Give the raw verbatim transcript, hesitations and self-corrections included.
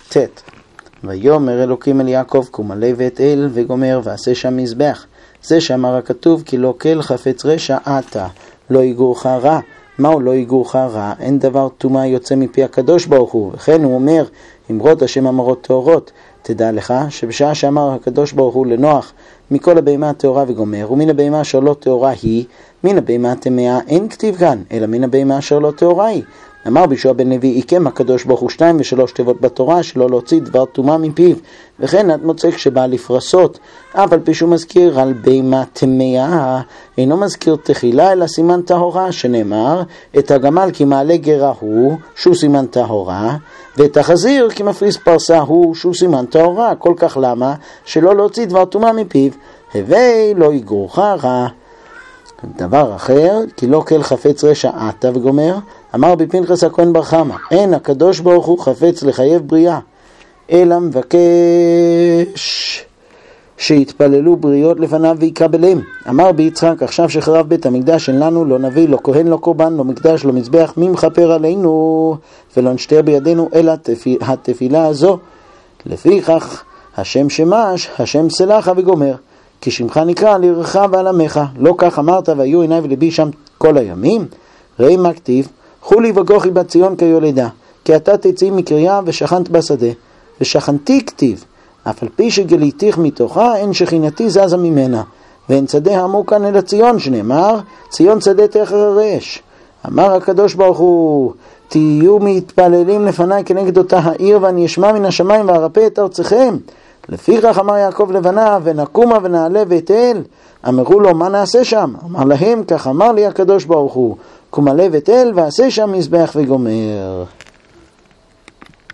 תת. ויאמר אלוקים אל יעקב, קום עלה ואת אל וגומר ועשה שם מזבח. זה שאמר הכתוב, כי לא כל חפץ רשע אתה, לא יגורך רע. מהו לא יגורך רע? אין דבר טומאה יוצא מפי הקדוש ברוך הוא. וכן הוא אומר, אמרות השם אמרות טהורות. תדע לך שבשעה שאמר הקדוש ברוך הוא לנוח, מכל הבהמה הטהורה וגומר, ומן הבהמה אשר לא טהורה היא, מן הבהמה הטמאה אין כתיב כאן, אלא מן הבהמה אשר לא טהורה היא. אמר בישוע בן לוי, עיקם הקדוש ברוך הוא שתיים ושלוש תיבות בתורה, שלא להוציא דבר טומאה מפיו. וכן את מוצא כשבא לפרסות, אף על פי שהוא מזכיר על בהמה טמאה, אינו מזכיר תחילה אלא סימן טהורה, שנאמר, את הגמל כי מעלה גרה הוא, שהוא סימן טהורה, ואת החזיר כי מפריס פרסה הוא, שהוא סימן טהורה. כל כך למה? שלא להוציא דבר טומאה מפיו. הווי לא יגורך רע. דבר אחר, כי לא כל חפץ רשע אתה וגומר, אמר רבי פנחס הכהן בר חמא, אין הקדוש ברוך הוא חפץ לחייב בריאה, אלא מבקש שיתפללו בריות לפניו ויקבלם. אמר ביצחק, עכשיו שחרב בית המקדש, אין לנו לא נביא, לא כהן, לא קורבן, לא מקדש, לא מזבח, מי מכפר עלינו, ולא נשתר בידינו אלא התפילה הזו. לפיכך השם שמש, השם סלחה וגומר, כי שמך נקרא על עירך ועל עמך. לא כך אמרת, והיו עיניי ולבי שם כל הימים. ראי מה כתיב, חולי וכוחי בציון כיולדה, כי אתה תצאי מקריה ושכנת בשדה. ושכנתי כתיב, אף על פי שגליתיך מתוכה, אין שכינתי זזה ממנה. ואין שדה האמור כאן אל הציון, שנאמר, ציון שדה תחרש. אמר הקדוש ברוך הוא, תהיו מתפללים לפניי כנגד אותה העיר, ואני אשמע מן השמיים וארפא את ארצכם. לפיכך אמר יעקב לבניו, ונקומה ונעלה ואת אל. אמרו לו, מה נעשה שם? אמר להם, כך אמר לי הקדוש ברוך הוא, קום עלה ואת אל ועשה שם מזבח וגומר.